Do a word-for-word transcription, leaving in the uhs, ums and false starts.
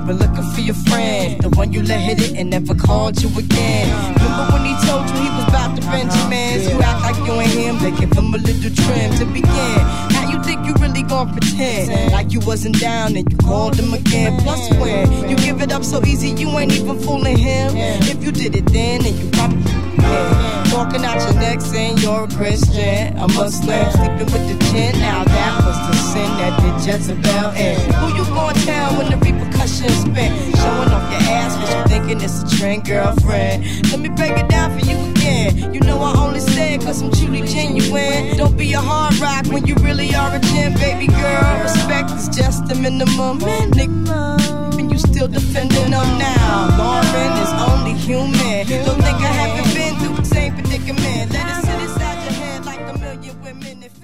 been looking for your friend, the one you let hit it and never called you again. Remember when he told you he was about to Benjamins? You act like you ain't him, they give him a little trim to begin. How you think you really gon' pretend like you wasn't down and you called him again? Plus when you give it up so easy, you ain't even fooling him. If you did it then, then you probably yeah. Talking out your neck saying you're a Christian, a Muslim, sleeping with the gin. Now that was the sin that did Jezebel in. Who you gonna tell when the repercussions spin? Showing off your ass cause you thinking it's a trend, girlfriend. Let me break it down for you again. You know I only say it cause I'm truly genuine. Don't be a hard rock when you really are a gem, baby girl. Respect is just the minimum, nigga, and you still defending them now. Lauren is only human. Don't think I haven't been through the same predicament. Let it sit inside your head like a million women. If